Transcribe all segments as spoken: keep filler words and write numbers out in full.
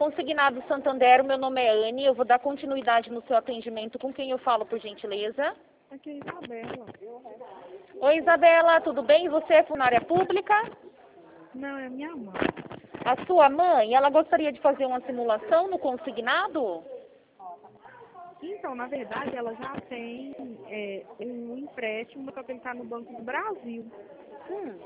Consignado Santander, o meu nome é Anne, eu vou dar continuidade no seu atendimento. Com quem eu falo, por gentileza? Aqui é Isabela. Oi, Isabela, tudo bem? Você é funcionária pública? Não, é minha mãe. A sua mãe, ela gostaria de fazer uma simulação no consignado? Então, na verdade, ela já tem é, um empréstimo para tentar no Banco do Brasil. Hum.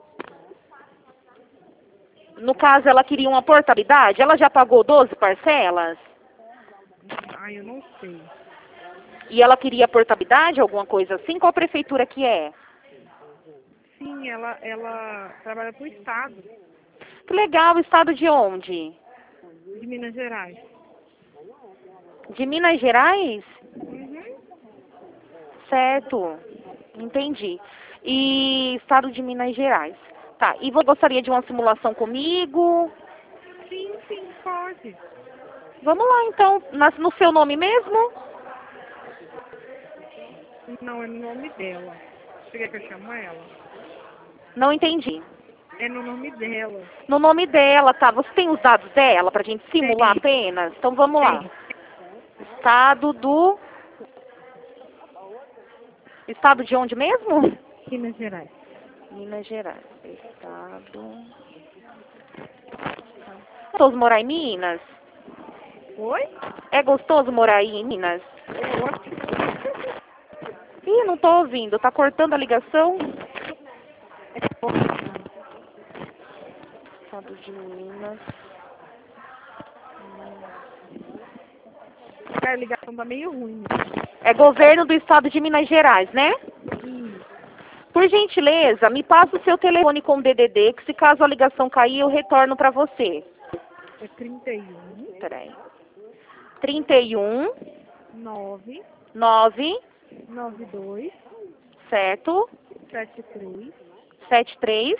No caso, ela queria uma portabilidade? Ela já pagou doze parcelas? Ah, eu não sei. E ela queria portabilidade, alguma coisa assim? Qual prefeitura que é? Sim, ela, ela trabalha para o Estado Que legal, estado de onde? de Minas Gerais. De Minas Gerais? Uhum. Certo, entendi. E estado de Minas Gerais. Tá, e você gostaria de uma simulação comigo? Sim, sim, pode. Vamos lá então, Nas- no seu nome mesmo? Não, é no nome dela. Você quer que eu chamo ela? Não entendi. É no nome dela. No nome dela, tá? Você tem os dados dela pra gente simular Tem, apenas? Então vamos lá. tem. Estado do... Estado de onde mesmo? Minas Gerais. Minas Gerais. Estado... Gostoso morar em Minas? Oi? É gostoso morar aí em Minas? É ótimo. Ih, não tô ouvindo. Tá cortando a ligação? Estado de Minas. A ligação tá meio ruim. É governo do estado de Minas Gerais, né? Isso. Por gentileza, me passa o seu telefone com D D D, que se caso a ligação cair, eu retorno pra você. É trinta e um, Peraí. trinta e um, nove, nove, nove dois, certo? sete três, Sete três,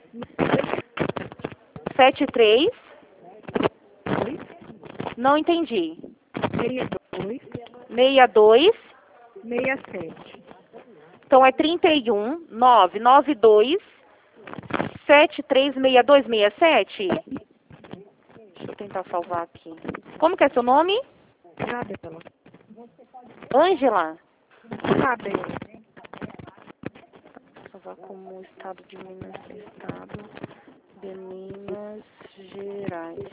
sete três. dois, Não entendi. seis dois, Meia dois. seis sete. Então é trinta e um, nove, nove dois, sete três, seis dois, seis sete. Deixa eu tentar salvar aqui. Como que é seu nome? Isabela. Ângela? Isabela. Salvar como estado de Minas, estado de Minas Gerais.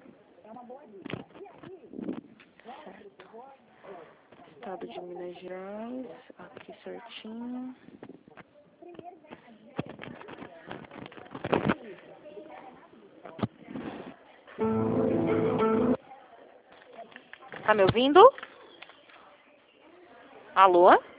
Certo. Estado de Minas Gerais, aqui certinho. Tá me ouvindo? Alô?